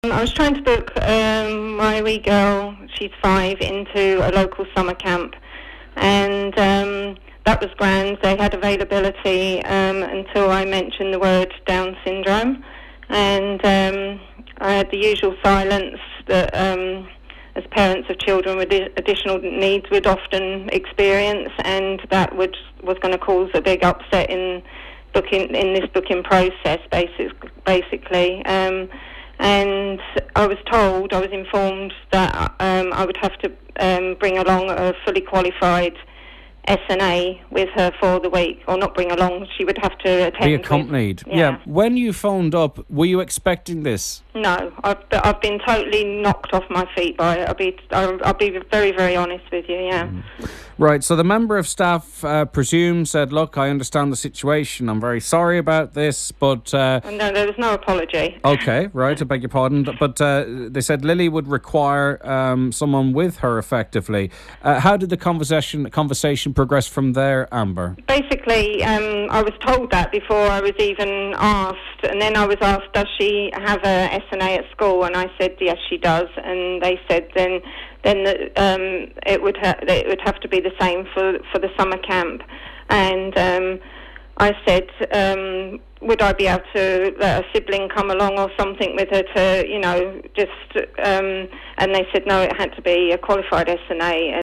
I was trying to book my wee girl, she's 5, into a local summer camp, and that was grand. They had availability until I mentioned the word Down syndrome, and I had the usual silence that as parents of children with additional needs would often experience, and that was going to cause a big upset in this booking process, basically. And I was informed that I would have to bring along a fully qualified SNA with her for the week, or not bring along, she would have to attend. Be accompanied. Yeah. When you phoned up, were you expecting this? No, I've been totally knocked off my feet by it. I'll be very, very honest with you, yeah. Right, so the member of staff said, look, I understand the situation, I'm very sorry about this, but... No, there was no apology. Okay, right, I beg your pardon. But they said Lily would require someone with her, effectively. How did the conversation progress from there, Amber? Basically, I was told that before I was even asked, and then I was asked, does she have a SNA at school? And I said, yes, she does. And they said then it would have to be the same for the summer camp. And I said, would I be able to let a sibling come along or something with her to, and they said no, it had to be a qualified SNA.